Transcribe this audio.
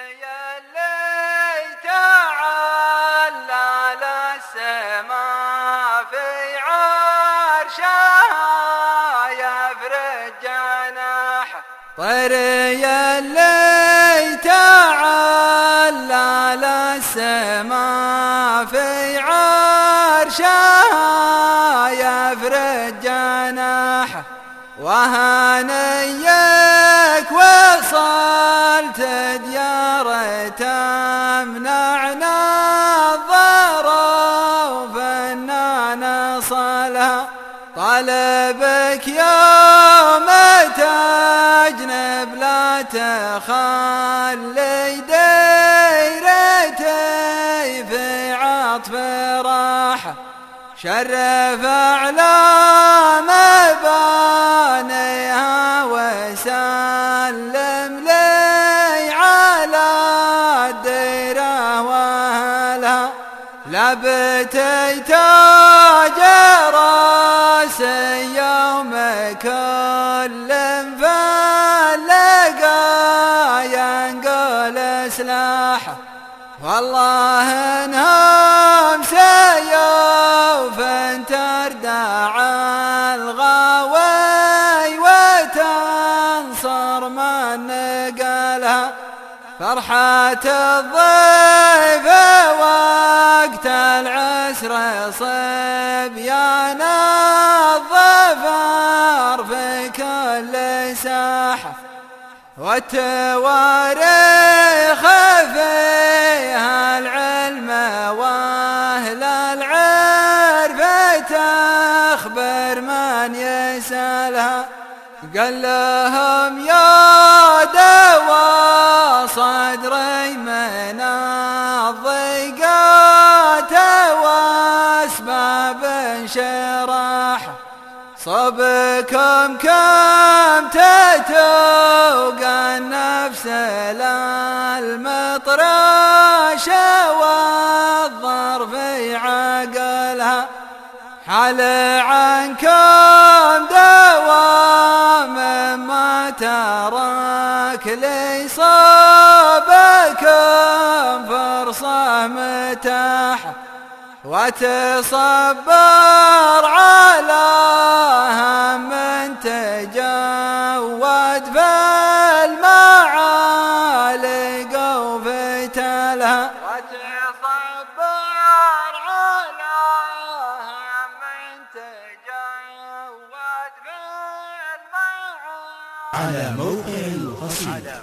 اللي تعالى للسما في عرشها يفرج جناحه. طيري اللي تعالى للسما في عرشها يفرج جناحه. وهنيك وصلت ديار تمنعنا الضرر وفنان صلها. طلبك يوم تجنب لا تخلي ديرتي في عطف راحة. شرف أعلام بانيها وسلم لي على الديرة وأهلها. لبتي تاج راسي يوم كل فلقا ينقل سلاحه. والله انهم سيوف تردع الغاوي وتنصر من نقلها. فرحة الضيف وقت العسر صبيان الظفر في كل ساحة. والتواريخ فيها العلم واهل العرف تخبر من يسألها. قال لهم يا دوا صدري من الضيقات واسباب انشراحه. صبكم كم تتوقى النفس للمطرش والظرف عقلها. حل عنكم دوام ما ترك لي صابكم فرصة متاحة. وتصبر على هم تجود في المعالق وفتلها. وتصبر على هم تجود في المعالق. على موقع القصيدة.